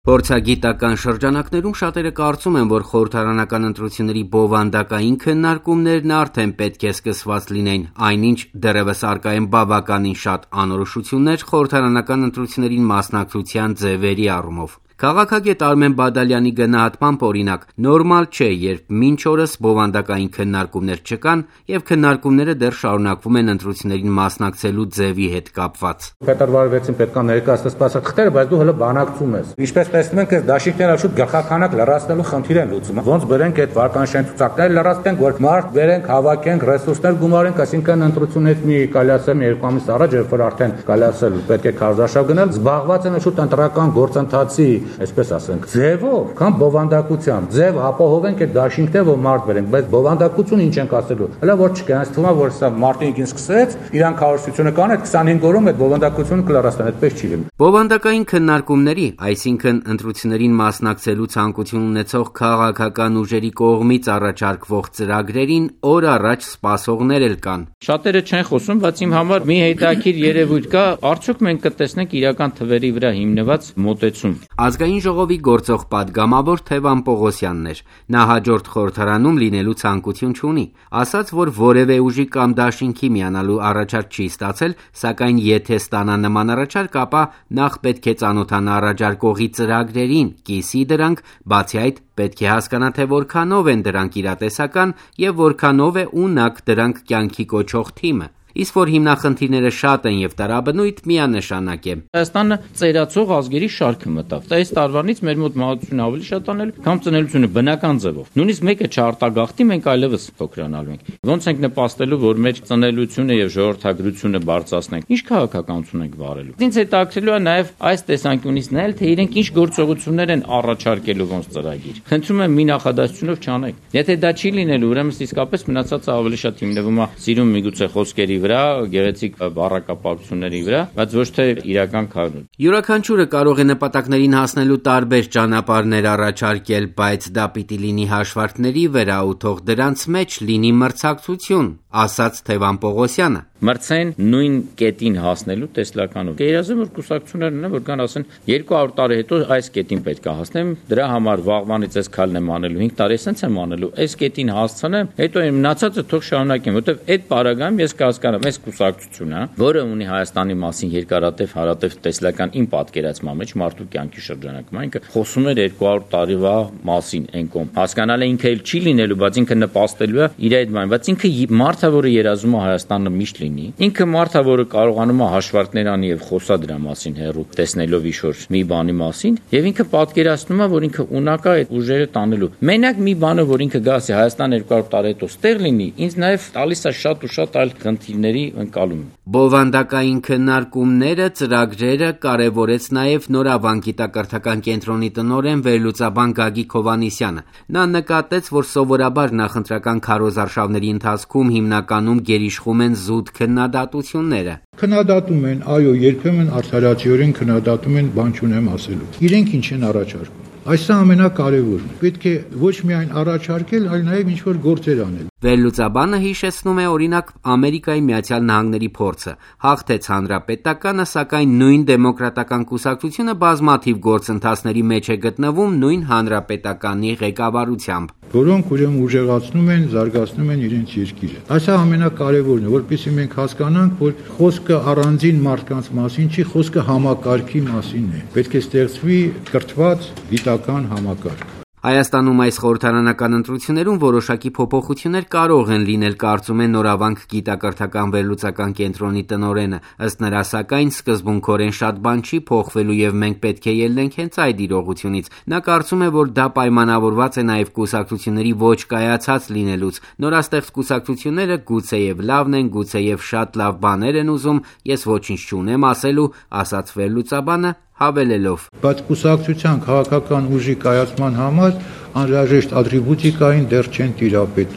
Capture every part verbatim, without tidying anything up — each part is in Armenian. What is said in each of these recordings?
Փորձագիտական շրջանակներում շատերը կարծում են, որ խորհրդարանական ընտրությունների բովանդակային քննարկումներն արդեն պետք է սկսված լինեն, այնինչ դեռևս առկա են բավականին շատ անորոշություններ խորհրդարանական ընտրություններին մասնակցության ձևերի առումով։ Քաղաքագետ Արմեն Բադալյանի գնահատմամբ, օրինակ, նորմալ չէ, երբ մինչ օրս բովանդակային քննարկումներ չկան եւ քննարկումները դեռ շարունակվում են ընտրություններին մասնակցելու ձևի հետ կապված։ Փետրվարի վեցին պետք է ներկայացնես սպասախտերը, բայց դու հələ բանակցում ես։ Ինչպես տեսնում ենք, այս դաշինքները շուտ գլխականակ լրացնելու խնդիր են լուծում։ Ոնց բերենք այդ վարկանշային ցուցակները լրացնենք, որ մարդ բերենք, հավաքենք, ռեսուրսներ գումարենք, այսինքն ընտրությունից մի կալիասեմ երկու ամիս առաջ, երբ որ արդեն կալիասել պետք է քարոզարշավ գնալ, զբաղված են շուտ ընտրական գործընթացի, այսպես ասենք, ձևով կամ բովանդակությամբ, ձև ապահովենք այդ դաշինքները, որ մարդ բերենք, բայց բովանդակություն ինչ ենք ասելու։ Հələ որ չկա, այս թվում է, որ սա Մարտինիկին սկսեց, իրան քարոզությունը կան, այդ քսանհինգ օրում այդ բովանդակությունը կլրացնեն, այդպես չի լինի։ Բովանդակային քննարկումների, այսինքն ընտրություններին մասնակցելու ցանկություն ունեցող քաղաքական ուժերի կողմից առաջարկվող ծրագրերին օր առաջ սպասողներ էլ կան։ Շատերը չեն խոսում, բայց իմ համար մի հետաքրքիր երևույթ կա, արդյոք մենք կտեսնենք իրական թվերի վրա հիմնված մոտեցում։ Ազգային ժողովի գործող պատգամավոր Թևան Պողոսյանն էր։ Նա հաջորդ խորհրդարանում լինելու ցանկություն չունի։ Ասաց, որ որևէ ուժի կամ դաշինքի միանալու առաջարկ չի ստացել, սակայն եթե ստանա նման առաջարկ, ապա նախ պետք է ծանոթանա առաջարկողի ծրագրերին, կիսի դրանք, բացի այդ պետք է հասկանա, թե որքանով են դրանք իրատեսական եւ որքանով է ունակ դրանք կյանքի կոչող թիմը։ Իսկ որ հիմնախնդիրները շատ են եւ տարաբնույթ միանշանակ է։ Հայաստանը ծերացող ազգերի շարքը մտավ։ Դա այս տարվանից մեր մոտ մահացությունը ավելի շատ անել, քան ծնելիությունը բնական ձևով։ Նույնիսկ մեկը չարտագաղթի, մենք այլևս փոքրանալու ենք։ Ոնց ենք նպաստելու, որ մեր ծնելիությունը եւ ժողովրդագրությունը բարձրացնենք։ Ինչ քաղաքականություն ենք վարելու։ Ինձ հետաքրքրելու է նաեւ այս տեսանկյունից նայել, թե իրենք ինչ գործողություններ են առաջարկելու ոնց ծրագիր։ Խնդրում եմ մի նախադասությունով չանեք։ Եթե դա չի լինելու, ուրեմն իսկապես մնացածը ավելի շատ հիմնվում է սիրուն միգուցե խոսքերի վրա, գեղեցիկ բառակապակցությունների վրա, բայց ոչ թե իրական քայլում։ Յուրաքանչյուրը կարող է նպատակներին հասնելու տարբեր ճանապարհներ առաջարկել, բայց դա պիտի լինի հաշվարկների վրա ու թող դրանց մեջ լինի մրցակցություն, ասաց Թևան Պողոսյանը։ Մրցեն նույն կետին հասնելու տեսլականով։ Երազում որ կուսակցություններն ունեն, որ կան ասեն երկու հարյուր տարի հետո այս կետին պետք է հասնեմ, դրա համար վաղվանից այս քայլն եմ անելու, հինգ տարի էսենց եմ անելու, այս կետին հասցնեմ, հետո այն մնացածը թող շարունակեմ, որովհետև այդ պարագայում ես կհասկանամ, այս կուսակցությունը, որը ունի Հայաստանի մասին երկարատև հարատև տեսլական իմ պատկերացման մեջ մարդու կյանքի շրջանակում, ինքը խոսում էր երկու հարյուր տարիվա մասին այն կողմ։ Հասկանալ է ինքը էլ չի լինելու, բայց ինքը նպաստելու է իր այդ բան, բայց ինքը մարդը, որը երազում է Հայաստանը միշտ Ինքը մարդը, որը կարողանում է հաշվարկներ անի եւ խոսա դրա մասին հերու, տեսնելով իշոր մի բանի մասին, եւ ինքը պատկերացնում է, որ ինքը ունակ է այդ ուժերը տանելու։ Մենակ մի բանը, որ ինքը գասի Հայաստան երկու հարյուր տարի հետո ստեղ լինի, ինձ նաեւ տալիս է շատ ու շատ այլ խնդիրների ընկալում։ Բովանդակային քննարկումները, ծրագրերը կարևորեց նաեւ Նորավանք գիտակրթական կենտրոնի տնօրեն վերլուծաբան Գագիկ Հովհաննիսյանը։ Նա նկատեց, որ սովորաբար նախընտրական քարոզարշավների ընթացքում հիմնականում գերիշխում են զուտ քննադատությունները։ Քննադատում են, այո, երբեմն արդարացիորեն քննադատում են, բան չունեմ ասելու։ Իրենք ինչ են առաջարկում։ Այս ամենակարևորն է։ Պետք է ոչ միայն առաջարկել, այլ նաև ինչ-որ գործեր անել։ Վերլուծաբանը հիշեցնում է օրինակ Ամերիկայի Միացյալ Նահանգների փորձը։ Հաղթեց հանրապետականը, սակայն նույն դեմոկրատական կուսակցությունը բազմաթիվ գործընթացների մեջ է գտնվում նույն հանրապետականի ղեկավարությամբ, որոնք ուրեմն ուժեղացնում են, զարգացնում են իրենց երկիրը։ Այս ամենակարևորն է, որպեսզի մենք հասկանանք, որ խոսքը առանձին մարդկանց մասին չի, խոսքը համակարգի մասին է։ Պետք է ստեղծվի կրթված գիտական համակարգ։ Հայաստանում այս խորհրդարանական ընտրություններում որոշակի փոփոխություններ կարող են լինել, կարծում է Նորավանք գիտակրթական վերլուծական կենտրոնի տնօրենը։ Ըստ նրա, սակայն սկզբունքորեն շատ բան չի փոխվելու եւ մենք պետք է ելնենք հենց այդ իրողությունից։ Նա կարծում է, որ դա պայմանավորված է նաեւ կուսակցությունների ոչ կայացած լինելուց։ Նորաստեղծ կուսակցությունները գուցեև լավն են, գուցեև շատ լավ բաներ են ուզում, ես ոչինչ չունեմ ասելու, ասաց վերլուծաբանը, հավելելով. Բայց կուսակցության քաղաքական ուժի կայացման համար անհրաժեշտ ատրիբուտիկային դեռ չեն տիրապետում։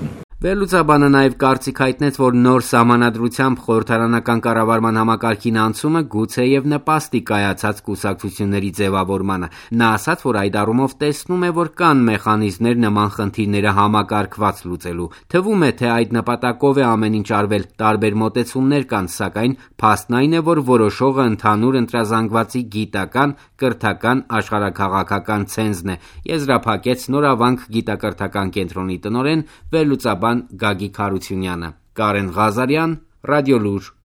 Վերլուծաբանը նաև կարծիք հայտնեց, որ նոր սահմանադրությամբ խորհրդարանական կառավարման համակարգին անցումը գուցեև նպաստի կայացած կուսակցությունների ձևավորմանը։ Նա ասաց, որ այդ առումով տեսնում է, որ կան մեխանիզմներ նման խնդիրները համակարգված լուծելու։ Թվում է, թե այդ նպատակով է ամեն ինչ արվել, տարբեր մոտեցումներ կան, սակայն փաստն այն է, որ որոշողը ընդհանուր ընտրազանգվածի գիտական, կրթական, աշխարհաքաղաքական ցենզն է, եզրափակեց Նորավանք գիտակրթական կենտրոնի տնօրեն, վերլուծաբան Գագիկ Հարությունյանը։ Կարեն Ղազարյան, Ռադիոլուր։